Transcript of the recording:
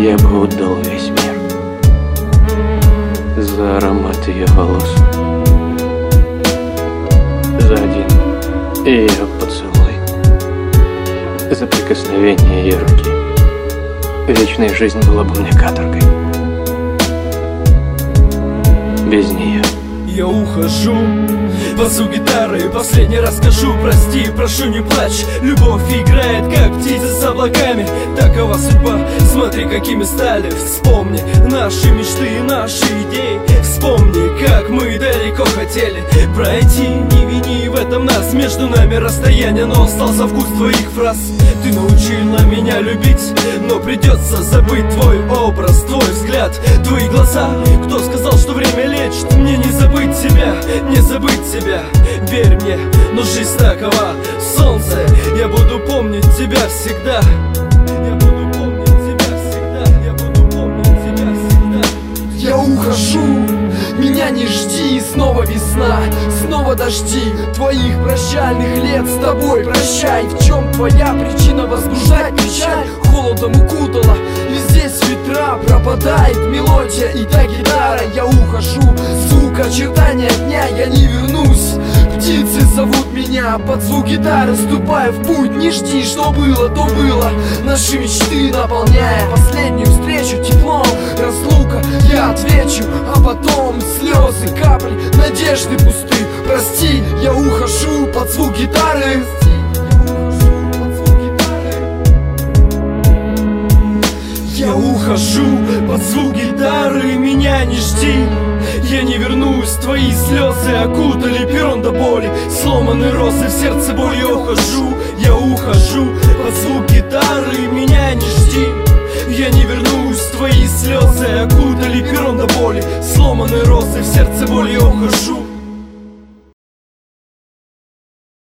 Я бы отдал весь мир за аромат ее волос, за один ее поцелуй, за прикосновение ее руки. Вечная жизнь была бы мне каторгой. Без нее я ухожу, басу гитары, последний раз скажу: прости, прошу, не плачь. Любовь играет, как птица с облаками. Такова судьба, смотри, какими стали. Вспомни наши мечты и наши идеи. Вспомни, как мы далеко хотели пройти. Не вини в этом нас, между нами расстояние, но остался вкус твоих фраз. Ты научила меня любить, но придется забыть твой образ, твой взгляд, твои глаза. Кто сказал, что время лечит? Мне не забыть тебя, не забыть тебя. Верь мне, но жизнь такова. Солнце, я буду помнить тебя всегда. Я буду помнить тебя всегда. Я буду помнить тебя всегда. Я ухожу, меня не жди, снова весна, снова дожди твоих прощальных лет с тобой. Прощай, в чем твоя причина возбуждать печаль? Холодом укутала, и здесь ветра, пропадает мелодия и та гитара. Я ухожу, звук очертания дня, я не вернусь. Птицы зовут меня под звук гитары, ступая в путь. Не жди, что было, то было. Наши мечты наполняя последнюю встречу теплом. Разлука, я отвечу, а потом слезы, капли, надежды пусты. Прости, я ухожу под звук гитары. Я ухожу под звук гитары, меня не жди. Я не вернусь, твои слезы окутали перрон до боли. Сломаны розы, в сердце боль, я ухожу под звук гитары, меня не жди. Я не вернусь, твои слезы окутали перрон до боли. Сломаны розы, в сердце боль, я ухожу.